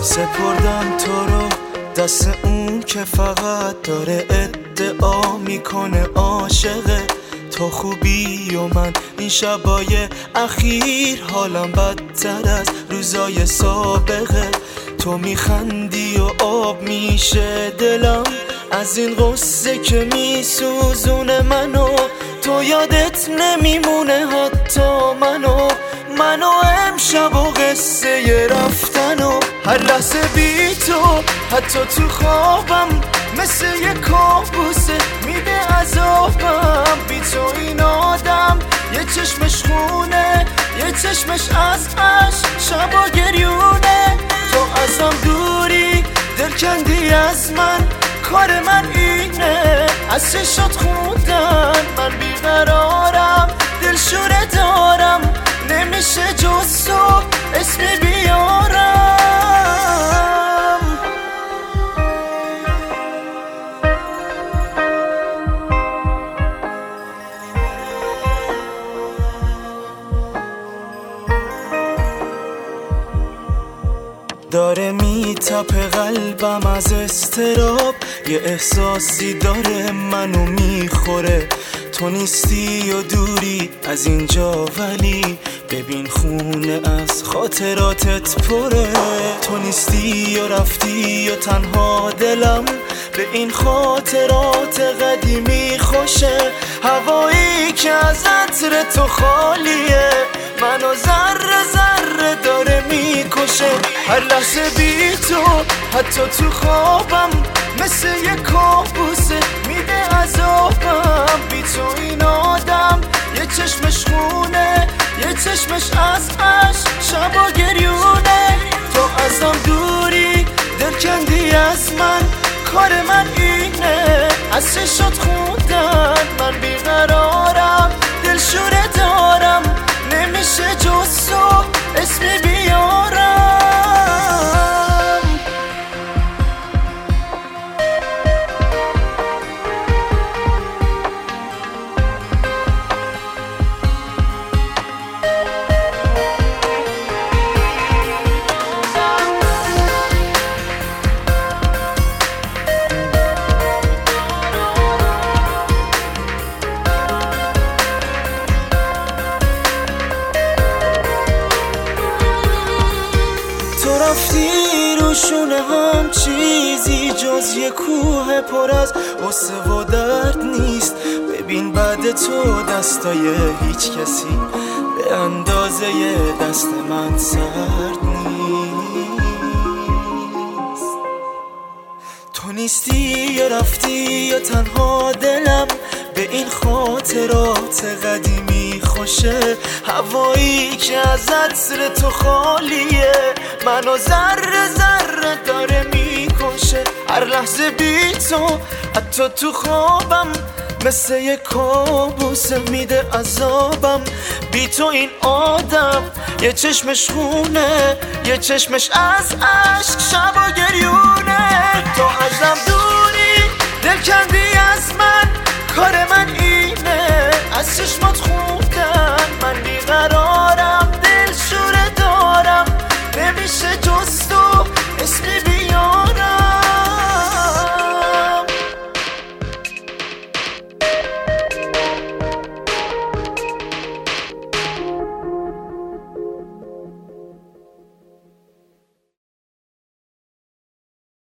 سپردم تو رو دست اون که فقط داره ادعا میکنه عاشقه تو خوبی و من این شبای اخیر حالم بدتر از روزای سابقه تو میخندی و آب میشه دلم از این قصه که میسوزونه منو تو یادت نمیمونه حتی منو امشب و قصه رفتن و هر لحظه بی تو حتی تو خوابم مثل یه کابوسه میده عذابم بی تو این آدم یه چشمش خونه یه چشمش از عشق شبا گریونه تو ازم دوری دل کندی از من کار من اینه از چشات خوندن من بیقرارم دلشوره دارم نمیشه جز تو اسمی بیارم داره میتپه قلبم از اضطراب یه احساسی داره منو میخوره تو نیستی و دوری از اینجا ولی ببین خونه از خاطراتت پره تو نیستی و رفتی و تنها دلم به این خاطرات قدیمی خوشه هوایی که از عطر تو خالیه منو ذره ذره داره میکشه هر لحظه بی تو حتی تو خوابم مثل یه کابوسه میده عذابم بی تو این آدم یه چشمش خونه یه چشمش از عشق شبا گریونه تو ازم دوری دل کندی از من کار من اینه از چشات خوندن من بیقرارم دلشوره دارم نمیشه جز تو اسمی بیارم تو رفتی روشونه هم چیزی جز یه کوه پر از غصه و درد نیست ببین بعد تو دستای هیچ کسی به اندازه دست من سرد نیست تو نیستی یا رفتی یا تنها دلم به این خاطرات قدیمی خوشه هوایی که از عطر تو خالیه منو ذره ذره داره میکشه هر لحظه بی تو حتی تو خوابم مثل یه کابوسه میده عذابم بی تو این آدم یه چشمش خونه یه چشمش از عشق شبا گریونه تو ازم دوری دل کندی از من کار من اینه از چشمات خوندن من بیقرارم دلشوره دارم نمیشه جز تو